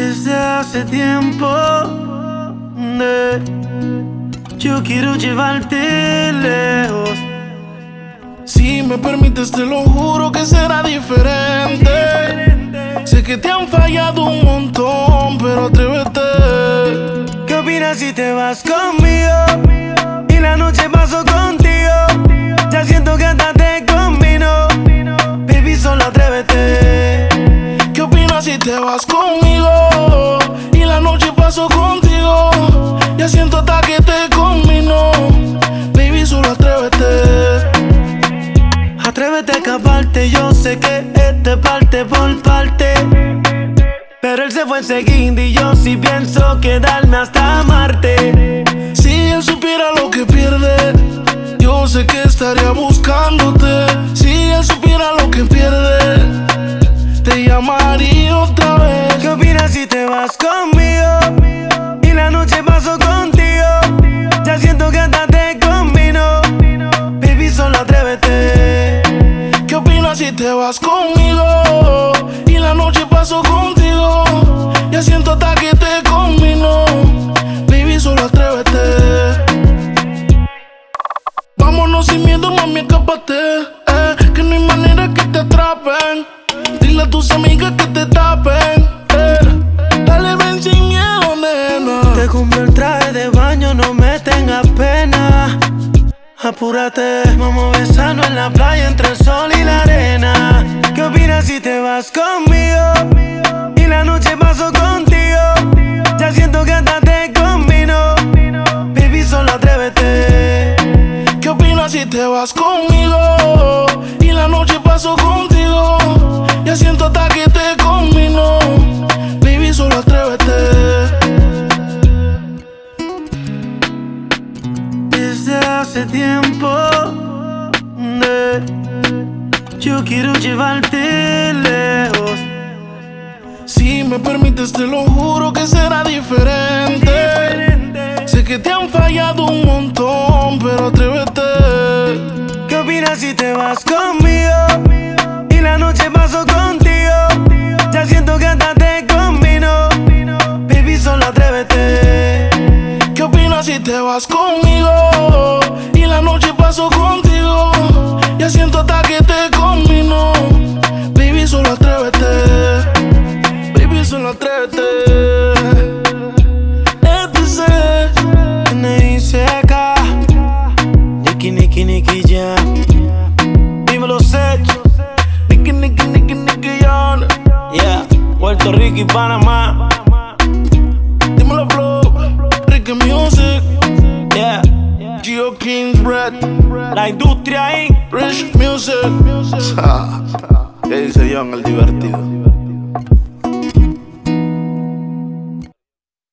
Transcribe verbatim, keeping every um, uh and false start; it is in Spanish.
Desde hace tiempo de, yo quiero llevarte lejos. Si me permites te lo juro que será diferente. Sé que te han fallado un montón, pero atrévete. ¿Qué opinas si te vas conmigo y la noche paso contigo? Ya siento que hasta te combino, baby, solo atrévete. ¿Qué opinas si te vas conmigo y la noche paso contigo? Ya siento hasta que te combino, baby, solo atrévete. Atrévete a escaparte, yo sé que este parte por parte, pero él se fue enseguida y yo sí pienso quedarme hasta Marte. Si él supiera lo que pierde, yo sé que estaría buscándote. Si él supiera lo que pierde, te llamaría otra vez. ¿Qué opinas si te vas conmigo y la noche paso contigo? Ya siento que hasta te combino, baby, solo atrévete. ¿Qué opinas si te vas conmigo y la noche paso contigo? Ya siento hasta que te combino, baby, solo atrévete. Vámonos sin miedo, mami, escápate, eh, que no hay manera que te atrapen. Dile a tus amigas que te tapen, eh. Dale, ven sin miedo, nena. Te compré el traje de baño, no me tengas pena. Apúrate, vamos a besarnos en la playa entre el sol y la arena. ¿Qué opinas si te vas conmigo y la noche paso contigo? Ya siento que hasta te combino, baby, solo atrévete. ¿Qué opinas si te vas conmigo y la noche paso contigo? Ya siento hasta que te combino, baby, solo atrévete. Desde hace tiempo de, yo quiero llevarte lejos. Si me permites te lo juro que será diferente. Sé que te han fallado un montón, pero atrévete. ¿Qué opinas si te vas conmigo y la noche paso contigo? Ya siento que hasta te combino, baby, solo atrévete. ¿Qué opinas si te vas conmigo y la noche paso contigo? Ya siento hasta que te combino, baby, solo atrévete. Baby, solo atrévete. N I C K, Nicky, Nicky, Nicky Jam. Dímelo, Sech. Nicky, Nicky, Nicky, Nicky Jam. Yeah, Puerto Rico y Panamá. Dímelo, Flow. Ricky Music. Yeah, Geo Kings Bread. la industria inc. Rich Music. ¿Qué dice John el divertido?